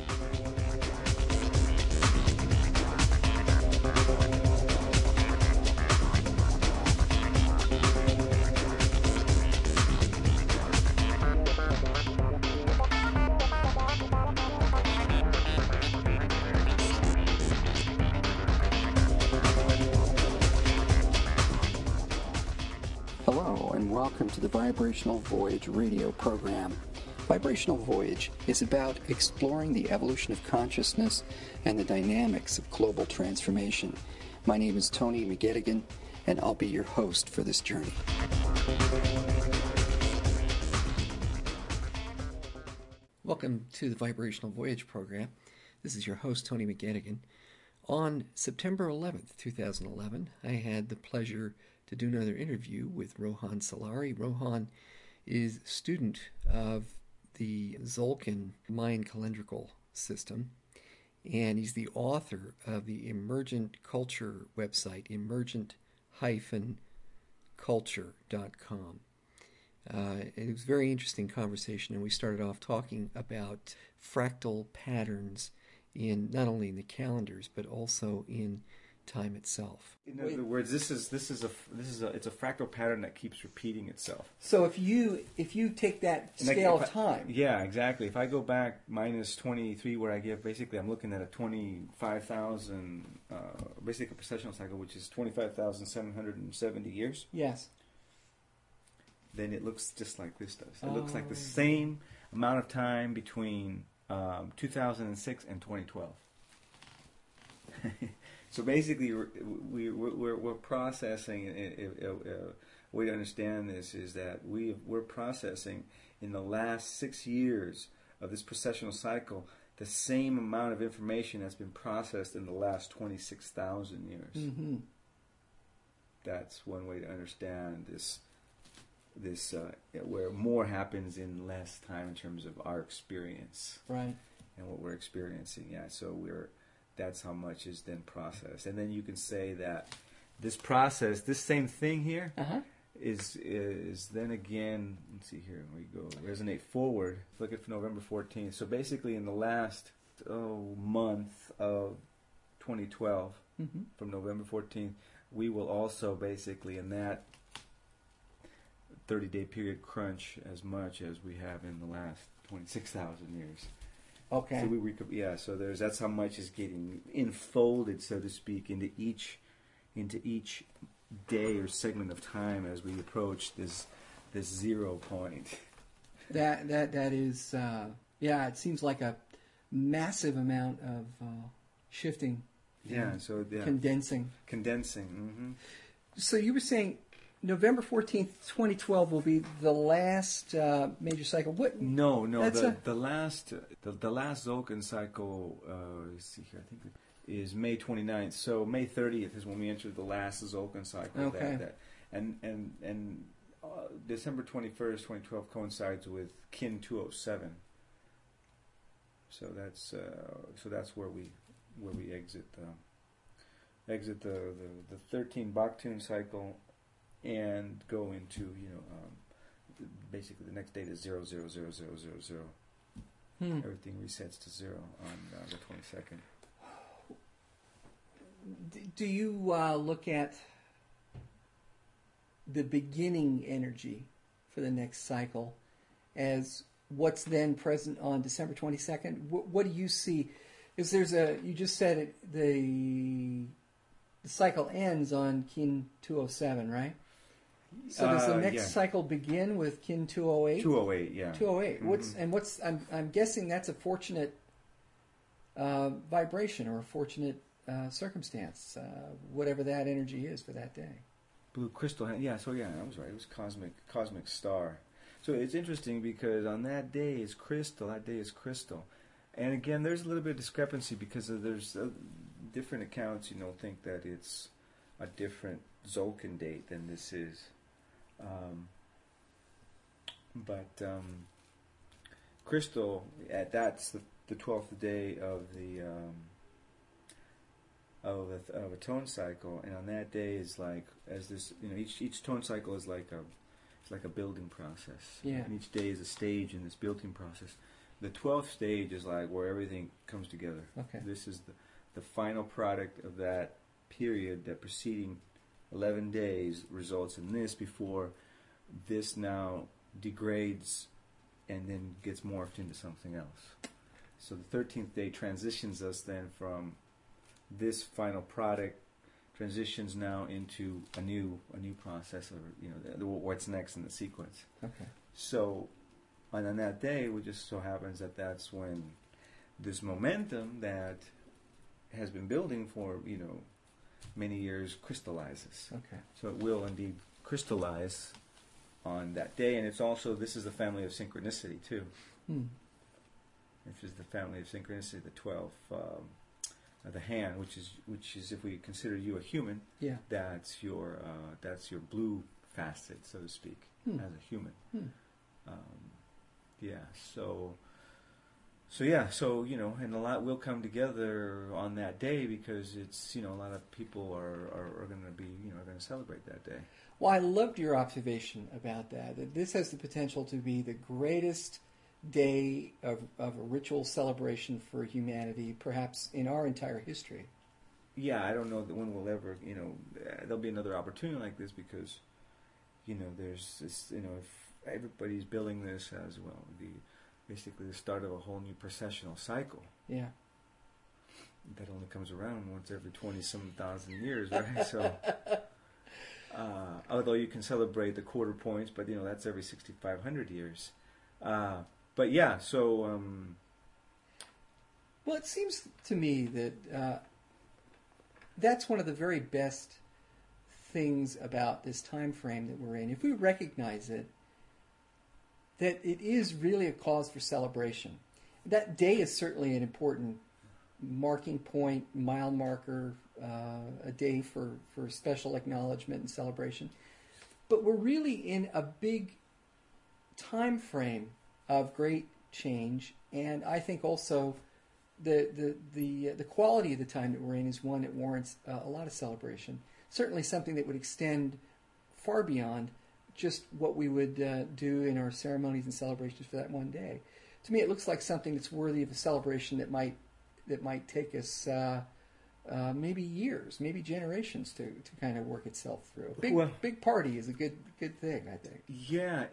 Hello, and welcome to the Vibrational Voyage radio program. Vibrational Voyage is about exploring the evolution of consciousness and the dynamics of global transformation. My name is Tony McGettigan, and I'll be your host for this journey. Welcome to the Vibrational Voyage program. This is your host, Tony McGettigan. On September 11th, 2011, I had the pleasure to do another interview with Rohan Salari. Rohan is a student of the Tzolk'in Mayan calendrical system, and he's the author of the Emergent Culture website, emergent-culture.com. It was a very interesting conversation, and we started off talking about fractal patterns in not only in the calendars but also in time itself. In other words, it's a fractal pattern that keeps repeating itself. So if you take that scale of time, yeah, exactly. If I go back minus 23, where I give basically, I'm looking at a 25,000 basically a precessional cycle, which is 25,770 years. Yes. Then it looks just like this does. It looks like the same amount of time between 2006 and 2012. So basically, we're processing. A way to understand this is that we're processing in the last 6 years of this precessional cycle the same amount of information that's been processed in the last 26,000 years. Mm-hmm. That's one way to understand this where more happens in less time in terms of our experience, right? And what we're experiencing. Yeah, so that's how much is then processed. And then you can say that this process, this same thing here, is then again, let's see here, we go, resonate forward, look at November 14th. So basically in the last month of 2012, from November 14th, we will also basically in that 30-day period crunch as much as we have in the last 26,000 years. Okay. So that's how much is getting enfolded, so to speak, into each day or segment of time as we approach this 0 point. That is it seems like a massive amount of shifting. Condensing. Mm-hmm. So you were saying November 14th, 2012 will be the last major cycle. What? No. The last Tzolk'in cycle. Let's see here. I think is May 29th. So May 30th is when we enter the last Tzolk'in cycle. Okay. And December 21st, 2012 coincides with Kin 207. So that's where we exit the 13 Baktun cycle. And go into basically the next date is 0000000. Everything resets to 0 on the 22nd. Do you look at the beginning energy for the next cycle as what's then present on December 22nd? What do you see? Is you just said it, the cycle ends on Kin 207, right? So does the next cycle begin with Kin 208? 208, yeah. 208. I'm guessing that's a fortunate vibration or a fortunate circumstance, whatever that energy is for that day. Blue crystal, yeah. So yeah, I was right. It was cosmic star. So it's interesting because on that day is crystal. That day is crystal, and again, there's a little bit of discrepancy because there's different accounts. Think that it's a different Tzolk'in date than this is. But crystal, that's the 12th day of a tone cycle, and on that day is like each tone cycle is like a building process. Yeah. And each day is a stage in this building process. The 12th stage is like where everything comes together. Okay. This is the final product of that period, that preceding 11 days results in this before this now degrades and then gets morphed into something else. So the 13th day transitions us then from this final product, transitions now into a new process, or what's next in the sequence. Okay. So, and on that day, it just so happens that that's when this momentum that has been building for many years crystallizes. Okay. So it will indeed crystallize on that day, and it's also, this is the family of synchronicity too. Which is the family of synchronicity, the 12, the hand, which is if we consider you a human, that's your blue facet, so to speak, as a human. And a lot will come together on that day, because it's a lot of people are going to be going to celebrate that day. Well, I loved your observation about that this has the potential to be the greatest day of a ritual celebration for humanity, perhaps in our entire history. Yeah, I don't know that when we'll ever, there'll be another opportunity like this, because, there's this, if everybody's billing this as, well, basically the start of a whole new processional cycle. Yeah. That only comes around once every 20-some thousand years, right? So, although you can celebrate the quarter points, but, that's every 6,500 years. But yeah, so... well, it seems to me that that's one of the very best things about this time frame that we're in. If we recognize it, that it is really a cause for celebration. That day is certainly an important marking point, mile marker, a day for special acknowledgement and celebration. But we're really in a big time frame of great change, and I think also the quality of the time that we're in is one that warrants a lot of celebration. Certainly something that would extend far beyond just what we would do in our ceremonies and celebrations for that one day. To me, it looks like something that's worthy of a celebration that might take us maybe years, maybe generations to kind of work itself through. Big party is a good thing, I think. Yeah,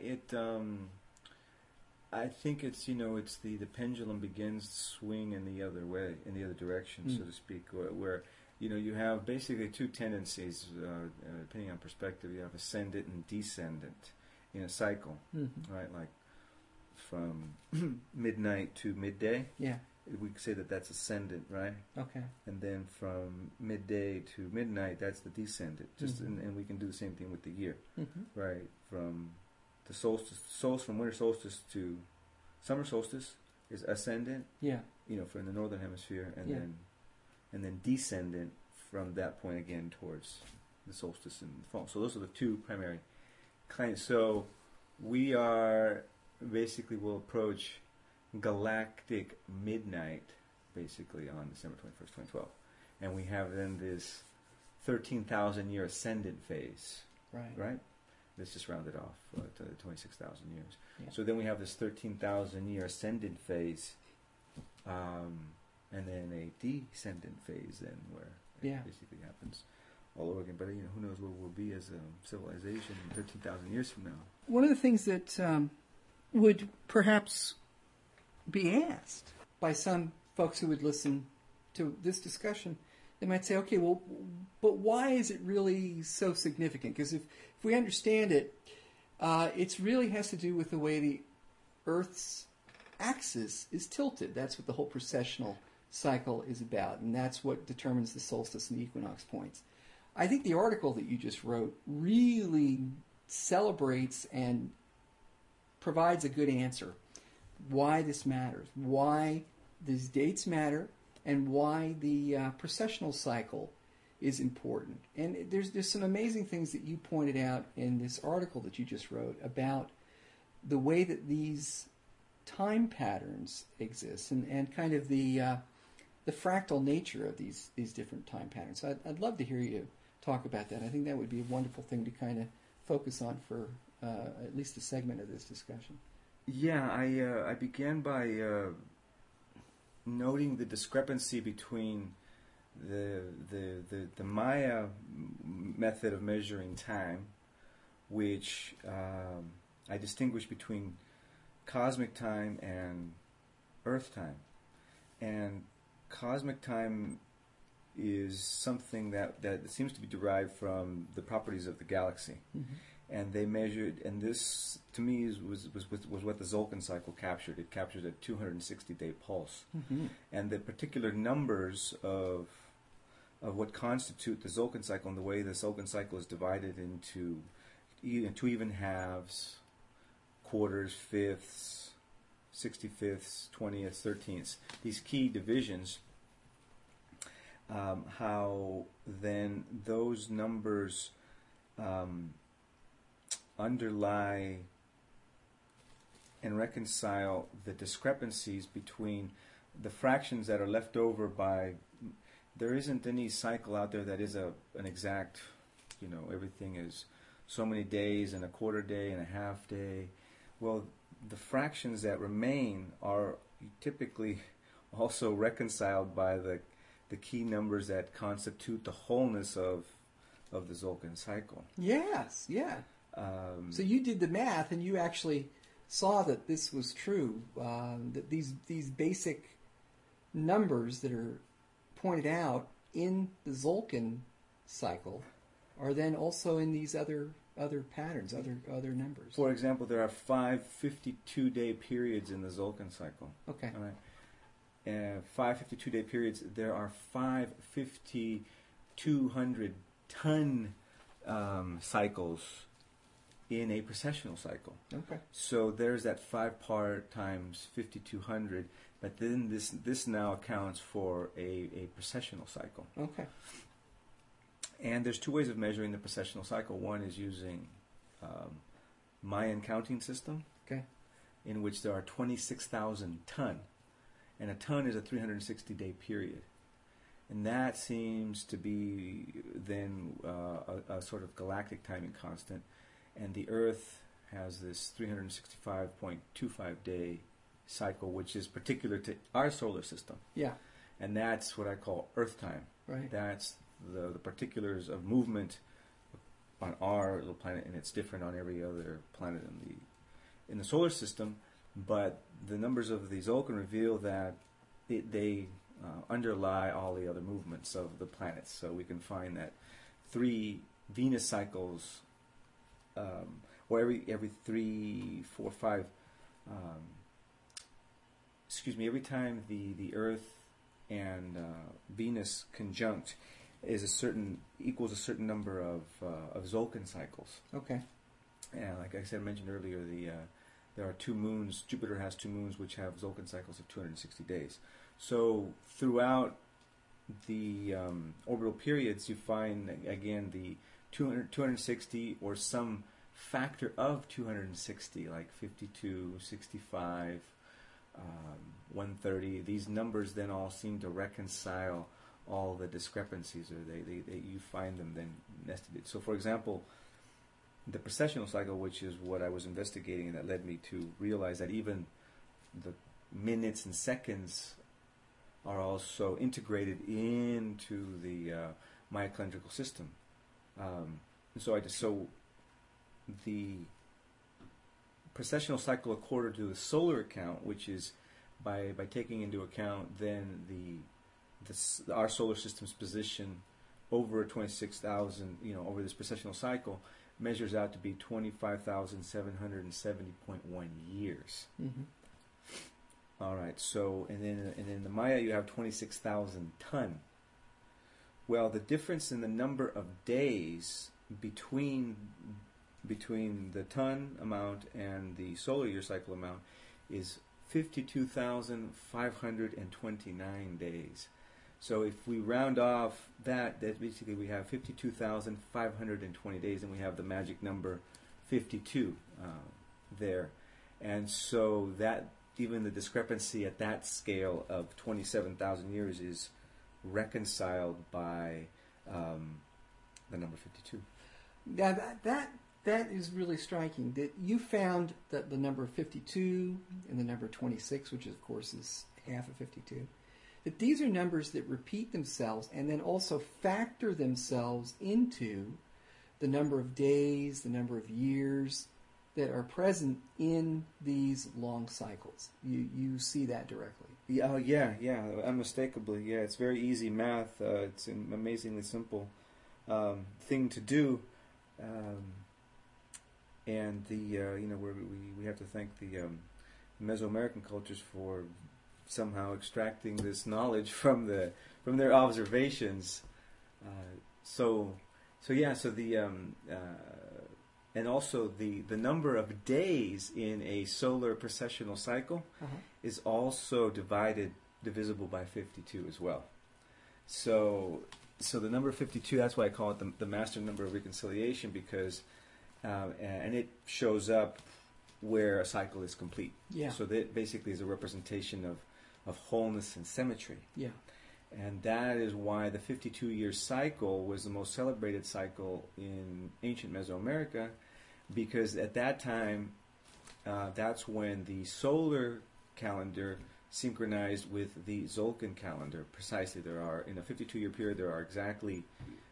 I think it's it's the pendulum begins to swing in the other way, in the other direction, so to speak, where you have basically two tendencies, depending on perspective. You have ascendant and descendant in a cycle, right? Like from midnight to midday. Yeah. We could say that that's ascendant, right? Okay. And then from midday to midnight, that's the descendant. And we can do the same thing with the year, right? From the solstice, from winter solstice to summer solstice is ascendant. Yeah. For in the northern hemisphere, and then descendant from that point again towards the solstice in the fall. So those are the two primary kinds. So we are basically will approach galactic midnight basically on December 21st, 2012. And we have then this 13,000 year ascendant phase. Right? Let's just round it off to 26,000 years. Yeah. So then we have this 13,000 year ascendant phase, and then a descendant phase then where it basically happens all over again. But who knows where we'll be as a civilization 13,000 years from now. One of the things that would perhaps be asked by some folks who would listen to this discussion, they might say, okay, well, but why is it really so significant? Because if we understand it, it really has to do with the way the Earth's axis is tilted. That's what the whole precessional cycle is about, and that's what determines the solstice and the equinox points. I think the article that you just wrote really celebrates and provides a good answer why this matters, why these dates matter, and why the precessional cycle is important. And there's some amazing things that you pointed out in this article that you just wrote about the way that these time patterns exist and kind of the fractal nature of these different time patterns. So I'd love to hear you talk about that. I think that would be a wonderful thing to kind of focus on for at least a segment of this discussion. Yeah, I began by noting the discrepancy between the Maya method of measuring time, which I distinguish between cosmic time and Earth time. And cosmic time is something that seems to be derived from the properties of the galaxy. Mm-hmm. And they measured, and this to me was what the Tzolk'in cycle captured. It captured a 260-day pulse. Mm-hmm. And the particular numbers of what constitute the Tzolk'in cycle, and the way the Tzolk'in cycle is divided into two even halves, quarters, fifths, 65ths, 20ths, 13ths, these key divisions, how then those numbers underlie and reconcile the discrepancies between the fractions that are left over by. There isn't any cycle out there that is an exact, everything is so many days and a quarter day and a half day. Well, the fractions that remain are typically also reconciled by the key numbers that constitute the wholeness of the Tzolk'in cycle. Yes, yeah. So you did the math, and you actually saw that this was true. That these basic numbers that are pointed out in the Tzolk'in cycle are then also in these other patterns, other numbers. For example, there are 5 52-day periods in the Tzolk'in cycle. Okay. All right. 5 52-day periods. There are 5 5,200-ton cycles in a precessional cycle. Okay. So there's that 5-part times 5,200, but then this now accounts for a precessional cycle. Okay. And there's two ways of measuring the precessional cycle. One is using Mayan counting system, okay, in which there are 26,000 ton, and a ton is a 360-day period. And that seems to be then a sort of galactic timing constant. And the Earth has this 365.25-day cycle, which is particular to our solar system. Yeah. And that's what I call Earth time. Right. That's the particulars of movement on our little planet, and it's different on every other planet in the solar system. But the numbers of the Tzolk'in reveal that they underlie all the other movements of the planets. So we can find that 3 Venus cycles, or every 3, 4, 5. Every time the Earth and Venus conjunct equals a certain number of Tzolk'in cycles. Okay. And like I said, mentioned earlier, there are 2 moons. Jupiter has 2 moons which have Tzolk'in cycles of 260 days. So throughout the orbital periods, you find again the 260 or some factor of 260, like 52, 65, 130. These numbers then all seem to reconcile all the discrepancies, or you find them then nested. So, for example, the precessional cycle, which is what I was investigating, and that led me to realize that even the minutes and seconds are also integrated into the Maya calendrical system. So the precessional cycle according to the solar account, which is by taking into account then our solar system's position over 26,000, over this precessional cycle, measures out to be 25,770.1 years. Mm-hmm. All right. So, and then in the Maya you have 26,000 ton. Well, the difference in the number of days between the ton amount and the solar year cycle amount is 52,529 days. So if we round off that basically we have 52,520 days, and we have the magic number 52 there. And so that even the discrepancy at that scale of 27,000 years is reconciled by the number 52. Yeah, that that is really striking. That you found that the number 52 and the number 26, which of course is half of 52, that these are numbers that repeat themselves and then also factor themselves into the number of days, the number of years that are present in these long cycles. You see that directly. Yeah, unmistakably. Yeah, it's very easy math. It's an amazingly simple thing to do, and we have to thank the Mesoamerican cultures for somehow extracting this knowledge from their observations. And also the number of days in a solar precessional cycle is also divisible by 52 as well. So the number 52, that's why I call it the master number of reconciliation, because and it shows up where a cycle is complete. Yeah. So that basically is a representation of wholeness and symmetry. Yeah. And that is why the 52-year cycle was the most celebrated cycle in ancient Mesoamerica, because at that time, that's when the solar calendar synchronized with the Tzolk'in calendar. Precisely, in a 52-year period, there are exactly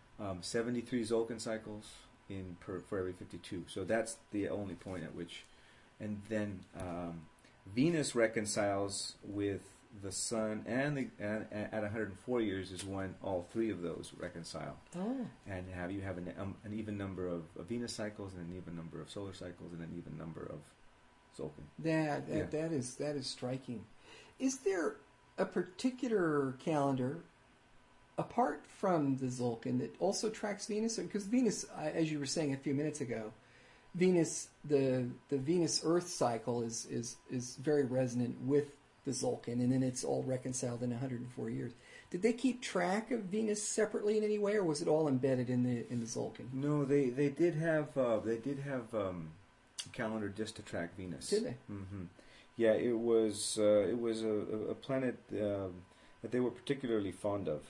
73 Tzolk'in cycles for every 52. So that's the only point at which, and then Venus reconciles with the sun, and at 104 years is when all three of those reconcile. Oh. And you have an even number of Venus cycles, and an even number of solar cycles, and an even number of Tzolk'in. That is striking. Is there a particular calendar apart from the Tzolk'in that also tracks Venus? Because Venus, as you were saying a few minutes ago, Venus, the Venus Earth cycle is very resonant with the Tzolk'in, and then it's all reconciled in 104 years. Did they keep track of Venus separately in any way, or was it all embedded in the Tzolk'in? No, they did have a calendar just to track Venus. Did they? Mm-hmm. Yeah, it was a planet that they were particularly fond of,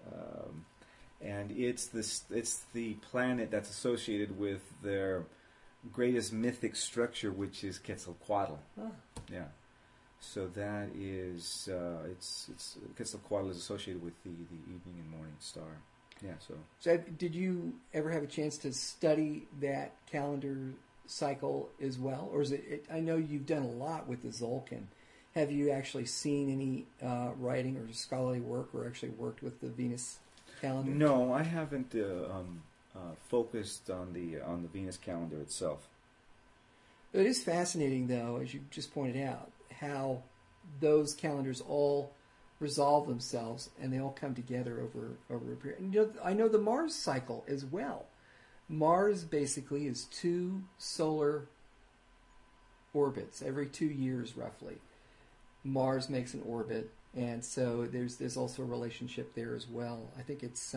and it's the planet that's associated with their greatest mythic structure, which is Quetzalcoatl. Oh. Yeah. So that is Quetzalcoatl is associated with the evening and morning star. Yeah. So did you ever have a chance to study that calendar cycle as well, or is it? I know you've done a lot with the Tzolk'in. Have you actually seen any writing or scholarly work, or actually worked with the Venus calendar? No, I haven't focused on the Venus calendar itself. It is fascinating, though, as you just pointed out, how those calendars all resolve themselves and they all come together over a period. And I know the Mars cycle as well. Mars basically is 2 solar orbits every 2 years, roughly. Mars makes an orbit, and so there's also a relationship there as well. I think it's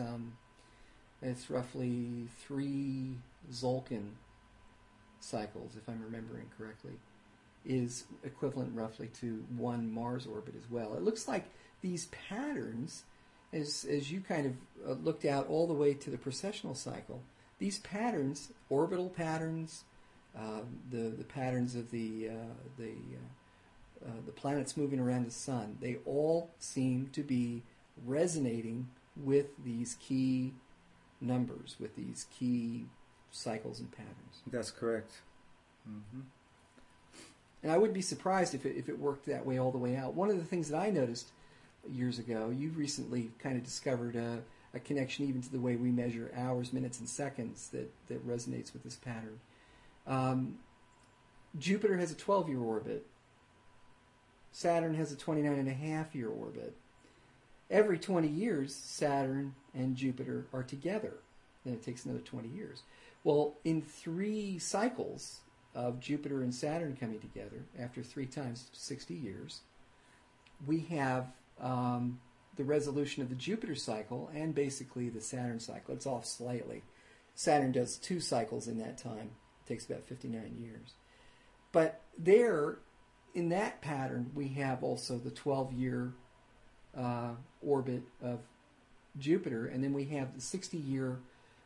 roughly 3 Tzolk'in cycles, if I'm remembering correctly, is equivalent roughly to 1 Mars orbit as well. It looks like these patterns, as you kind of looked out all the way to the precessional cycle, these patterns, orbital patterns, the patterns of the planets moving around the sun, they all seem to be resonating with these key numbers, with these key cycles and patterns. That's correct. Mm-hmm. And I wouldn't be surprised if it worked that way all the way out. One of the things that I noticed years ago, you recently kind of discovered a connection even to the way we measure hours, minutes, and seconds that resonates with this pattern. Jupiter has a 12-year orbit. Saturn has a 29.5-year orbit. Every 20 years, Saturn and Jupiter are together. Then it takes another 20 years. Well, in 3 cycles of Jupiter and Saturn coming together, after 3 times 60 years, we have the resolution of the Jupiter cycle and basically the Saturn cycle. It's off slightly. Saturn does 2 cycles in that time. It takes about 59 years. But there, in that pattern, we have also the 12-year orbit of Jupiter, and then we have the 60-year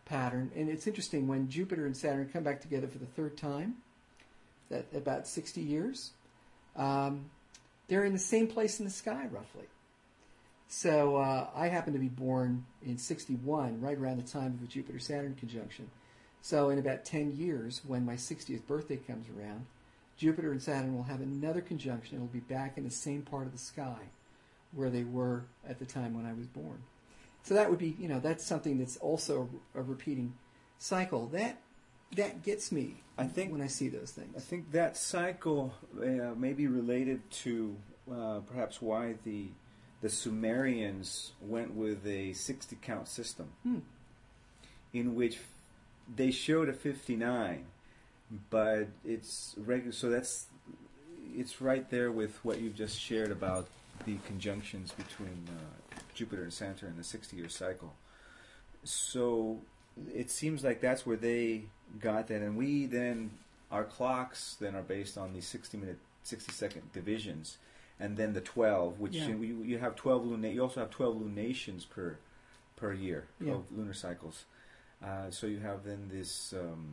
pattern. And it's interesting, when Jupiter and Saturn come back together for the third time, that about 60 years, they're in the same place in the sky, roughly. So I happen to be born in 61, right around the time of a Jupiter-Saturn conjunction. So in about 10 years, when my 60th birthday comes around, Jupiter and Saturn will have another conjunction. It'll be back in the same part of the sky where they were at the time when I was born. So that would be, that's something that's also a repeating cycle. That gets me, I think, when I see those things. I think that cycle may be related to perhaps why the Sumerians went with a 60-count system, in which they showed a 59, but it's regular. So it's right there with what you've just shared about the conjunctions between Jupiter and Saturn in the 60-year cycle. So it seems like that's where they got that, and we then, our clocks then are based on these 60-second divisions, and then the 12, which you have 12 you also have 12 lunations per year, 12 lunar cycles. So you have then this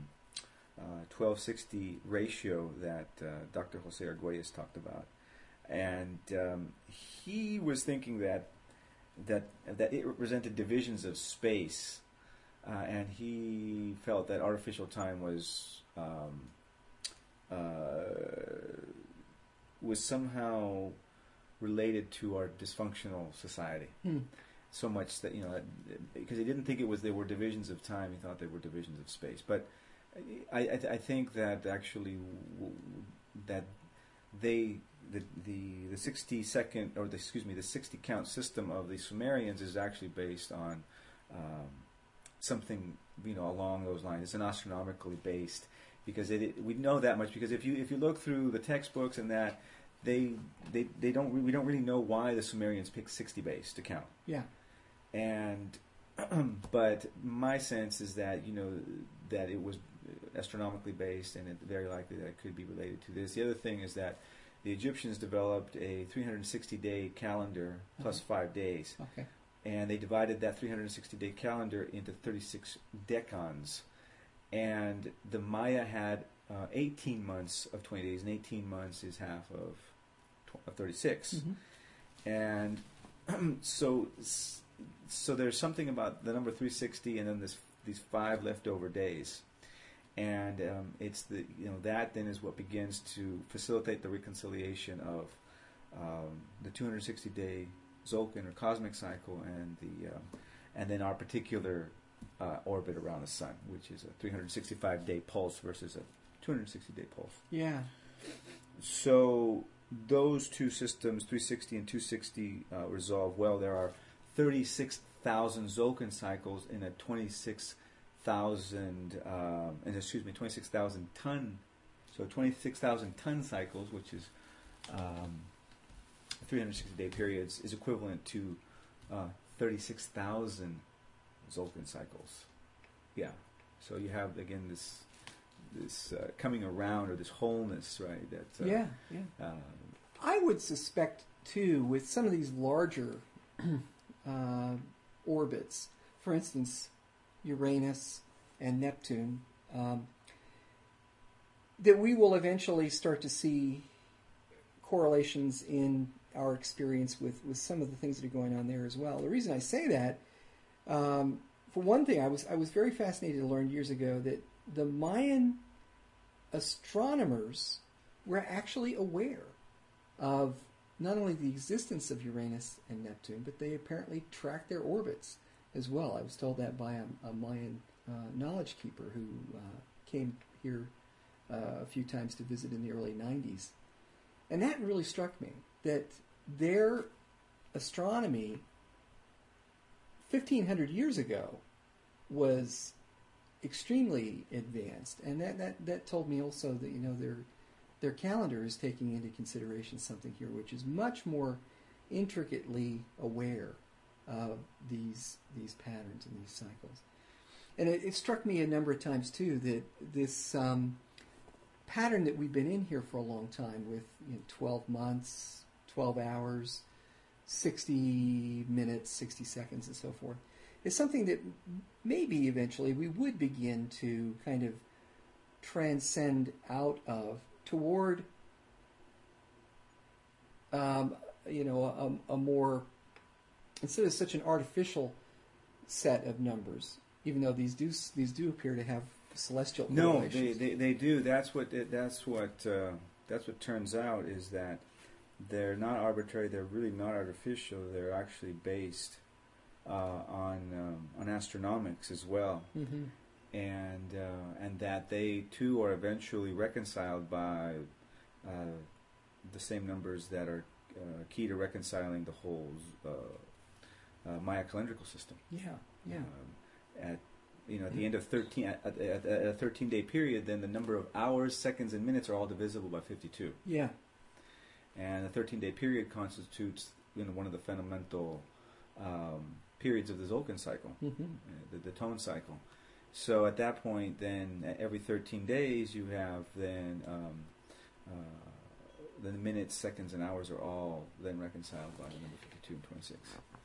1260 ratio that Dr. Jose Argüelles talked about, and he was thinking that it represented divisions of space, and he felt that artificial time was somehow related to our dysfunctional society. So much that, because he didn't think they were divisions of time, he thought they were divisions of space. But I think that actually that the 60-second, or the 60-count system of the Sumerians is actually based on something along those lines. It's an astronomically based, because we know that much, because if you look through the textbooks and that, we don't really know why the Sumerians picked 60 base to count. Yeah. And but my sense is that that it was astronomically based, and it's very likely that it could be related to this. The other thing is that the Egyptians developed a 360-day calendar plus 5 days. Okay. And they divided that 360-day calendar into 36 decans. And the Maya had 18 months of 20 days, and 18 months is half of 36. Mm-hmm. And so there's something about the number 360, and then these 5 leftover days. And it's that then is what begins to facilitate the reconciliation of the 260-day Tzolk'in or cosmic cycle and then our particular orbit around the sun, which is a 365-day pulse versus a 260-day pulse. Yeah. So those two systems, 360 and 260, resolve well. There are 36,000 Tzolk'in cycles in a 26,000 ton, so 26,000 ton cycles, which is 360-day periods, is equivalent to 36,000 Tzolk'in cycles. Yeah. So you have again this coming around, or this wholeness, right? That I would suspect too, with some of these larger orbits, for instance, Uranus and Neptune, that we will eventually start to see correlations in our experience with some of the things that are going on there as well. The reason I say that, for one thing, I was very fascinated to learn years ago that the Mayan astronomers were actually aware of not only the existence of Uranus and Neptune, but they apparently tracked their orbits as well. I was told that by a Mayan knowledge keeper who came here a few times to visit in the early 90s. And that really struck me, that their astronomy 1,500 years ago was extremely advanced. And that told me also that, their calendar is taking into consideration something here which is much more intricately aware of these patterns and these cycles. And it struck me a number of times too that this pattern that we've been in here for a long time with 12 months, 12 hours, 60 minutes, 60 seconds, and so forth, is something that maybe eventually we would begin to kind of transcend out of toward, a more, instead of such an artificial set of numbers, even though these do appear to have celestial correlations. No, they do. That's what turns out, is that they're not arbitrary. They're really not artificial. They're actually based on astronomics as well, Mm-hmm. and that they too are eventually reconciled by the same numbers that are key to reconciling the whole Maya calendrical system. Yeah. At the end of 13 at a 13-day period, then the number of hours, seconds, and minutes are all divisible by 52. Yeah. And the 13-day period constitutes one of the fundamental periods of the Tzolk'in cycle, Mm-hmm. the tone cycle. So at that point, then every 13 days, you have then the minutes, seconds, and hours are all then reconciled by the number 52 and 26.